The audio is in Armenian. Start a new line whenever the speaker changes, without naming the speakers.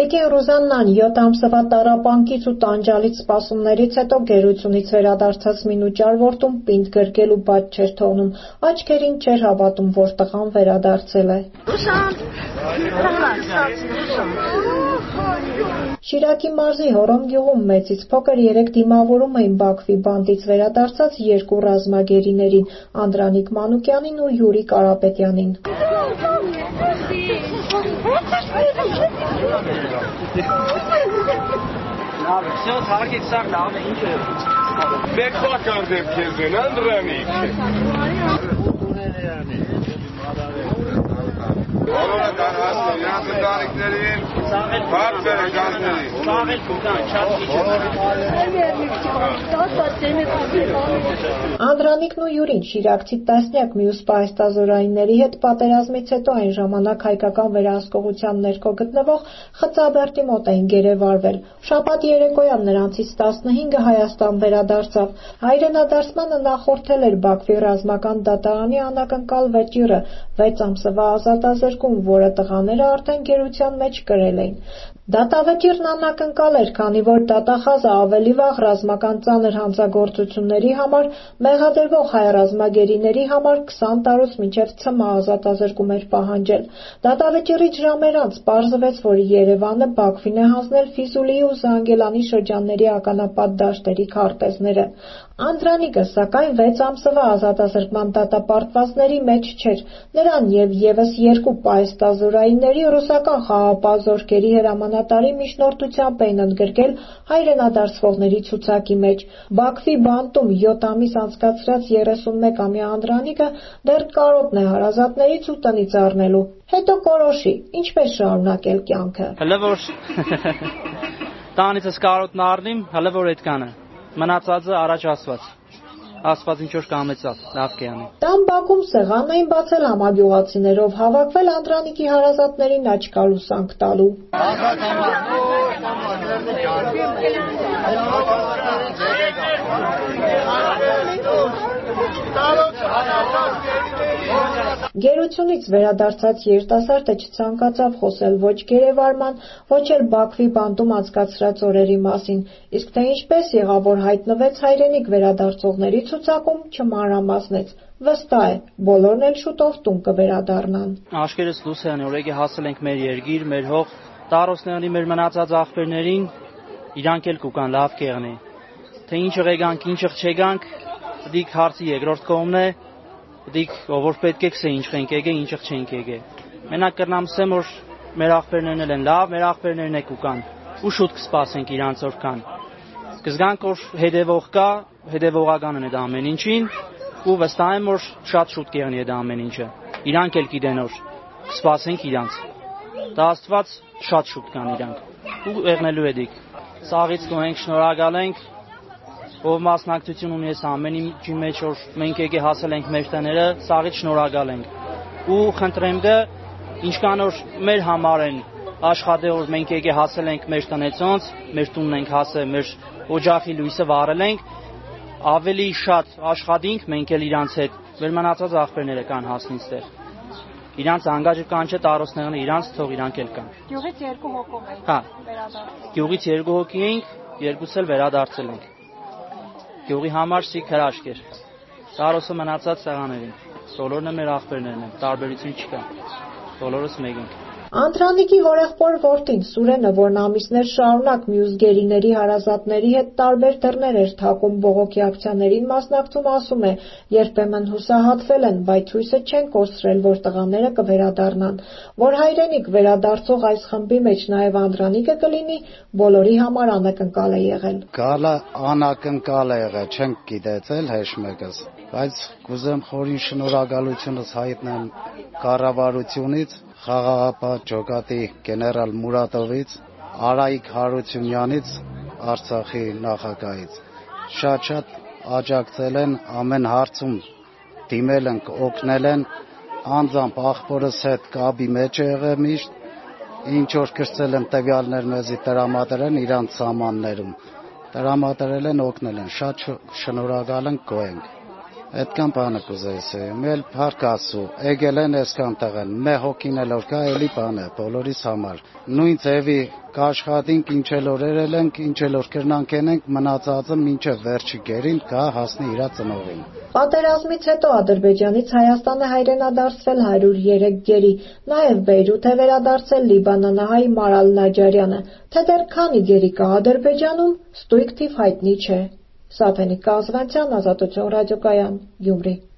Տիկին Ռուզաննան 7 ամսվա տառապանքից ու տանջալից սպասումներից հետո գերությունից վերադարձած մինու ճարվորդում պինդ գրկել ու բաց չէր թողնում, աչքերին չէր հավատում, որ տղան վերադարձել է։ Շիրակի մարզի Հոռոմ գյուղում մեծից փոքր 3 դիմավորում էին Բաքվի բանտից վերադարձած 2 ռազմագերիներին՝ Անդրանիկ Մանուկյանին ու Յուրի Կարապետյանին։
Всё, թարգեք սա լավ է, ինչ է։
Մեկ բական դեպքեր են, Անդրանիկ։ Բոլորը դարհասն իրենց ընտանիքներին, բարձր գազներին։
Սաղել կուտան, շատ
Անդրանիկն ու Յուրին շիրակցի տասնյակ մյուս պահեստազորայինների հետ պատերազմից հետո այն ժամանակ հայկական վերահսկողության ներքո գտնվող Խծաբերդի մոտ էին գերեվարվել։ Շաբաթ երեկոյան նրանցից 15-ը Հայաստան վերադարձավ։ Հայրենադարձմանը նախորդել էր Բաքվի ռազմական դատարանի անակնկալ վեճիրը 6 ամսվա ազատազրկում, որը տղաները արդեն գերության մեջ կրել էին։ Դատավճիռն անակնկալ էր, քանի որ դատախազը ավելի վաղ ռազմական ծանր հանցագործությունների համար մեղադրվող հայ ռազմագերիների համար 20 տարուց մինչև ցմահ ազատազրկում էր պահանջել։ Դատավճիռից ժամեր անց պարզվեց, որ Երևանը Բաքվին է հանձնել Ֆիզուլիի ու Զանգելանի շրջանների ականապատ դաշտերի քարտեզները։ Անդրանիկը, սակայն, 6 ամսվա ազատազրկման դատապարտվածների մեջ չէր։ Նրան և ևս 2 պահեստազորայինների ռուսական խաղաղապահ զորքերի հրամանատարի միջնորդությամբ էին ընդգրկել հայրենադարձվողների ցուցակի մեջ։ Բաքվի բանտում 7 ամիս անցկացրած 31-ամյա Անդրանիկը դեռ կարոտն է հարազատներից ու տնից առնելու։ Հետո կորոշի, ինչպես շարունակել կյանքը։
Հələ որ տանիցս կարոտն առնիմ, հələ որ այդքանը։ Մնացածը առաջ Աստված ինչ որ կամեցավ, լավ կյանի։
Տան բակում սեղան էին բացել համագյուղացիներով, հավաքվել Անդրանիկի հարազատներին աչքալուսանք տալու։ Գերությունից վերադարձած երիտասարդը չցանկացավ խոսել ոչ գերեվարման, ոչ էլ Բաքվի բանտում անցկացրած օրերի մասին, իսկ թե ինչպես եղավ, որ հայտնվեց հայրենիք վերադարձողների ցուցակում, չմանրամասնեց։ Վստահ է, բոլորն էլ շուտով տուն կվերադառնան։
Աշկերտս լույս են, օրեկի հասել ենք մեր երկիր, մեր հող, տարոսների մեր մնացած աղբերներին, իրանք էլ կուկան լավ կեղնի։ Թե ինչ եղեգանք, ինչ չեգանք, դիք հարցի երկրորդ կողմն է, դիք ով պետք է քսե ինչ ենք եկե, ինչ չենք եկե։ Մենակ կրնամ ասեմ, որ մեր աղբերներն են լավ, մեր աղբերներն է կուկան, ու շուտ կսպասենք իրանց օրքան։ Կզգանք, որ հետևող կա, հետևողական են այդ ամեն ինչին, ու վստահ եմ, որ շատ շուտ կեղնի այդ ամեն ինչը։ Իրանք էլ գիտեն, որ կսպասենք իրանց։ Դա Աստված շատ շուտ կան իրանք։ Ու եղնելու է դիք։ Սաղից կողենք, շնորհակալ ենք, ով մասնակցություն ունի այս ամեն ինչի մեջ, որ մենք եկե հասել ենք մեր տները, սաղից շնորհակալ ենք։ Ու խնդրեմ դե, ինչքան որ մեր համար են աշխատել, որ մենք եկե հասել ենք մեր տնեցոնց, մեր տունն ենք հասել, մեր օջախի լույսը վառել ենք, ավելի շատ աշխատենք մենք էլ իրանց հետ, մեր մնացած աղբերները կան հասնին ստեղ։ Իրանց անգաջը կան չէ տարոսներն, իրանց թող իրանք էլ կան։
Գյուղից 2 հոգով ենք վերադարձել։
Գյուղից 2 հոգի ենք, երկուսը էլ վերադարձել ենք։ Գյուղի համար սիկ հրաշք էր։ Տարոսը մնացած սեղաներին։ Բոլորն մեր աղբերներն են, տարբերություն չկա։ Բոլորս մեկ ենք։
Անդրանիկի հորեղբոր որդին Սուրենը, որն ամիսներ շարունակ մյուս գերիների հարազատների հետ տարբեր դռներ էր թակում բողոքի ակցիաներին մասնակցում, ասում է, երբեմն հուսահատվել են, բայց հույսը չեն կորցրել, որ տղաները կվերադառնան, որ հայրենիք վերադարձող այս խմբի մեջ նաև Անդրանիկը կլինի, բոլորի համար անակնկալ է եղել։
Գալը անակնկալ է եղել, չենք գիտեցել հեշ մեկս, բայց կուզեմ խորին շնորհակալությունս հայտնեմ կառավարությունից, խաղաղապահ ջոկատի գեներալ Մուրատովից, Արայիկ Հարությունյանից, Արցախի նախագահից։ Շատ աջակցել են ամեն հարցում, դիմել են, օգնել են, անձամբ աղբորս հետ կապի մեջ է եղել միշտ, ինչ որ կրծել են տվյալներ մեզի տրամադրել իրանց սահմաններում, տրամադրել են, օգնել են, շատ շնորհակալ ենք, գոհ ենք։ Այդքան բանը կուզեի, մել փառք Աստծո, եկել են այսքան տղեն, մե հոգին էլ որ կա, էլի բանը, բոլորիս համար։ Նույն ձևի կաշխատենք, ինչ էլ որ երել ենք, ինչ էլ որ կրնանք ենք, մնացածը մինչև վերջի գերին կա հասնի իրա ծնողին։
Պատերազմից հետո Ադրբեջանից Հայաստանը հայրենադարձվել 103 գերի, նաև Բեյրութ է վերադարձել լիբանանահայ Մարալ Նաջարյանը, թե դեռ քանի գերի կա Ադրբեջանում, ստույգ թիվ հայտնի չէ։ Սաթենիկ Կազվանցյան, Ազատություն ռադիոկայան, Գյումրի։